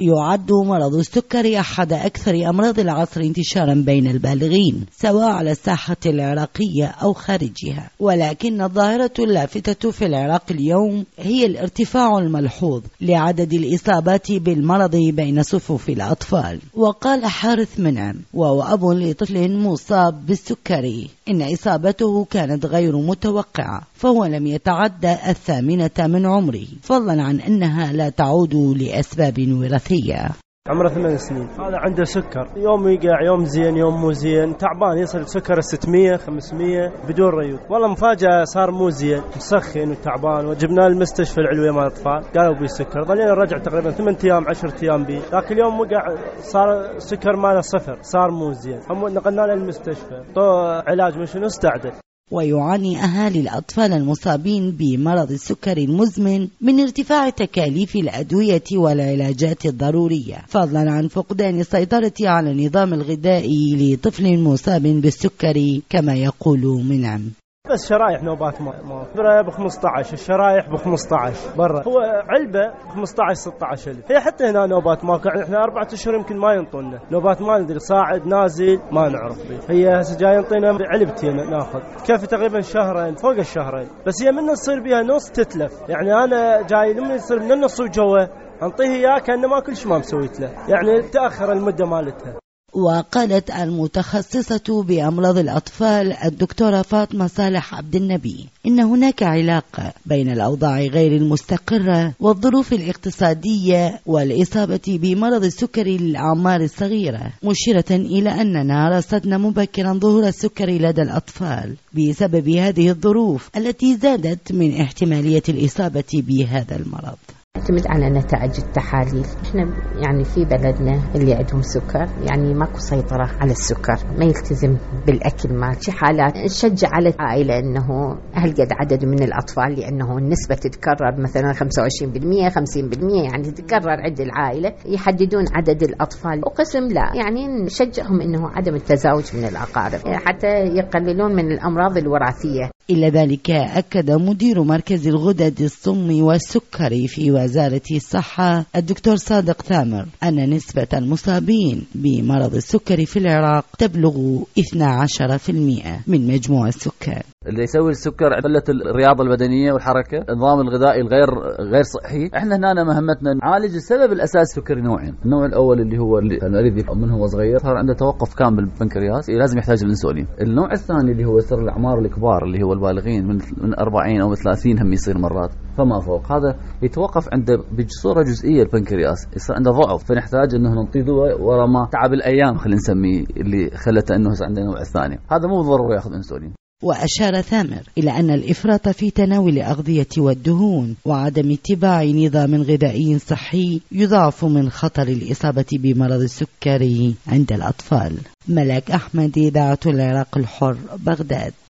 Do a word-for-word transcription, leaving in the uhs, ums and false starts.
يعد مرض السكري أحد أكثر أمراض العصر انتشارا بين البالغين سواء على الساحة العراقية أو خارجها، ولكن الظاهرة اللافتة في العراق اليوم هي الارتفاع الملحوظ لعدد الإصابات بالمرض بين صفوف الأطفال. وقال حارث منعم وهو أب لطفل مصاب بالسكري إن إصابته كانت غير متوقعة، فهو لم يتعدى الثامنة من عمره، فضلا عن أنها لا تعود لأسباب وراثية. عمره ثمان سنين، هذا عنده سكر، يوم يقع يوم زين يوم مو زين، تعبان، يصل سكر ستمية خمسمية بدون ريوض. والله مفاجأة صار مو زين، مسخن وتعبان، وجبناه المستشفى العلوي مال الأطفال قالوا بيه سكر. ظلينا نرجع تقريبا ثمانية أيام عشرة أيام بيه، لكن اليوم وقع صار سكر ماله صفر، صار مو زين، هم نقلنا له المستشفى، طو علاج مش نستعدل. ويعاني أهالي الأطفال المصابين بمرض السكري المزمن من ارتفاع تكاليف الأدوية والعلاجات الضرورية، فضلا عن فقدان السيطرة على النظام الغذائي لطفل مصاب بالسكري كما يقول منعم. بس شرايح نوبات ما ما برايه ب خمسة عشر، الشرايح ب خمسة عشر برا، هو علبه ب خمسة عشر ستة عشر ألف. هي حتى هنا نوبات ما قاعد، احنا أربعة اشهر يمكن ما ينطونا نوبات، ما ندري صاعد نازل ما نعرف بيه. هي هسه جاي ينطينا علبتين ناخذ كافي تقريبا شهرين فوق الشهرين، بس هي من تصير بها نص تتلف. يعني انا جاي لما يصير من النص وجوه انطيه اياه كانه ما كل شيء ما مسويت له، يعني تاخر المده مالتها. وقالت المتخصصة بأمراض الأطفال الدكتورة فاطمة صالح عبد النبي إن هناك علاقة بين الأوضاع غير المستقرة والظروف الاقتصادية والإصابة بمرض السكري للأعمار الصغيرة، مشيرة إلى أننا رصدنا مبكرا ظهور السكري لدى الأطفال بسبب هذه الظروف التي زادت من احتمالية الإصابة بهذا المرض. يعتمد على نتائج التحاليل. احنا يعني في بلدنا اللي عندهم سكر يعني ماكو سيطرة على السكر، ما يلتزم بالأكل مال شي حالات نشجع على العائلة انه هل قد عدد من الأطفال، لأنه النسبة تتكرر مثلا خمسة وعشرين بالمية خمسين بالمية يعني تتكرر عند العائلة، يحددون عدد الأطفال، وقسم لا يعني نشجعهم انه عدم التزاوج من الأقارب حتى يقللون من الأمراض الوراثية. إلا ذلك أكد مدير مركز الغدد الصم والسكري في وزارة الصحة الدكتور صادق ثامر أن نسبة المصابين بمرض السكري في العراق تبلغ اثني عشر بالمئة من مجموع السكان. اللي يسوي السكر قلة الرياضة البدنية والحركة، النظام الغذائي الغير غير صحي. احنا هنا مهمتنا نعالج السبب الأساسي سكري نوعين. النوع الأول اللي هو اللي المريض من هو صغير صار عنده توقف كامل بالبنكرياس لازم يحتاج الانسولين. النوع الثاني اللي هو يصير الأعمار الكبار اللي هو البالغين من من أربعين أو ثلاثين هم يصير مرات فما فوق، هذا يتوقف عنده بصورة جزئية البنكرياس، يصير عنده ضعف، فنحتاج انه نعطيه دواء ورا ما تعب الأيام خلينا نسميه اللي خلته انه عنده النوع الثاني، هذا مو ضروري ياخذ انسولين. وأشار ثامر إلى أن الإفراط في تناول الأغذية والدهون وعدم اتباع نظام غذائي صحي يضاعف من خطر الإصابة بمرض السكري عند الأطفال. ملاك أحمد، إذاعة العراق الحر، بغداد.